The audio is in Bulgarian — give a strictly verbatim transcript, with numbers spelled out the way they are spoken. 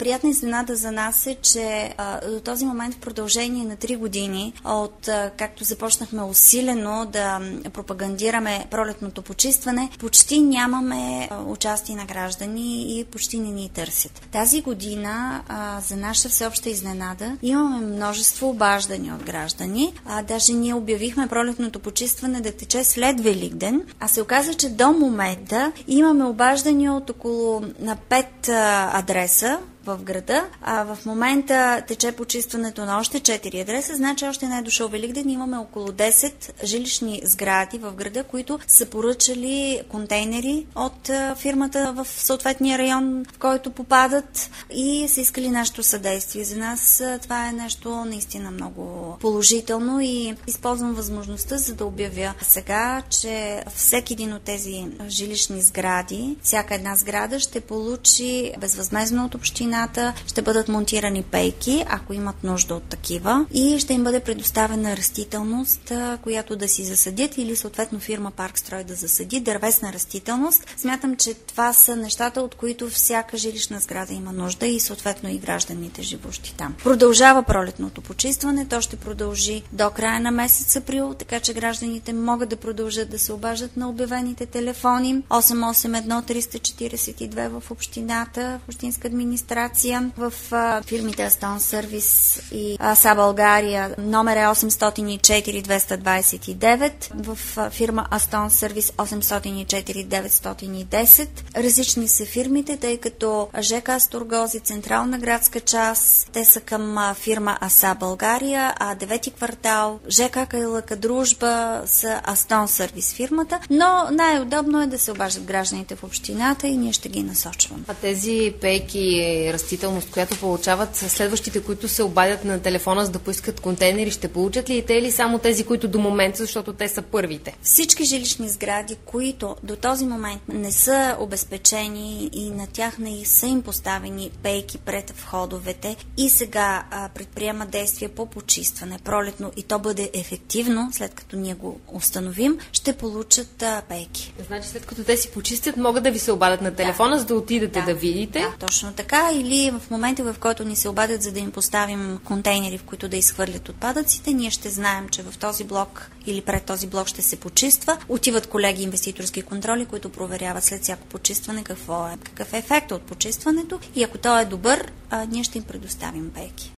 приятна изненада за нас е, че а, до този момент в продължение на три години, от а, както започнахме усилено да пропагандираме пролетното почистване, почти нямаме а, участие на граждани и почти не ни търсят. Тази година, а, за наша всеобща изненада, имаме множество обаждания от граждани. А, даже ние обявихме пролетното почистване да тече след Великден, а се оказа, че до момента имаме обаждания от около на пет а, адреса в града, а в момента тече почистването на още четири адреса, значи още не е дошъл Великден. Имаме около десет жилищни сгради в града, които са поръчали контейнери от фирмата в съответния район, в който попадат, и са искали нашето съдействие. За нас това е нещо наистина много положително и използвам възможността, за да обявя сега, че всеки един от тези жилищни сгради, всяка една сграда ще получи безвъзмездно от община, ще бъдат монтирани пейки, ако имат нужда от такива, и ще им бъде предоставена растителност, която да си засадят, или съответно фирма Паркстрой да засади дървесна растителност. Смятам, че това са нещата, от които всяка жилищна сграда има нужда и съответно и гражданите, живущи там. Продължава пролетното почистване, то ще продължи до края на месец април, така че гражданите могат да продължат да се обаждат на обявените телефони осем осем едно триста четиридесет и две в общината, в общинска администрация, в а, фирмите Астон Сервис и АСА България номер е осем осем четири двеста двадесет и девет, в а, фирма Астон Сервис осем осем четири деветстотин и десет. Различни са фирмите, тъй като ЖК Асторгози, Централна градска част, те са към а, фирма АСА България, а девети квартал, ЖК Кайлъка Дружба са Астон Сервис фирмата, но най-удобно е да се обаждат гражданите в общината и ние ще ги насочваме. А тези пейки, растителност, която получават, следващите, които се обадят на телефона, за да поискат контейнери, ще получат ли и те, или само тези, които до момента, защото те са първите? Всички жилищни сгради, които до този момент не са обезпечени и на тях не са им поставени пейки пред входовете и сега а, предприемат действия по почистване пролетно и то бъде ефективно, след като ние го установим, ще получат а, пейки. Значи след като те си почистят, могат да ви се обадят на телефона, да, за да отидете да, да видите? Да, точно така. Или в момента, в който ни се обадят, за да им поставим контейнери, в които да изхвърлят отпадъците, ние ще знаем, че в този блок или пред този блок ще се почиства. Отиват колеги инвеститорски контроли, които проверяват след всяко почистване какво е, какъв е ефектът от почистването, и ако то е добър, а, ние ще им предоставим пейки.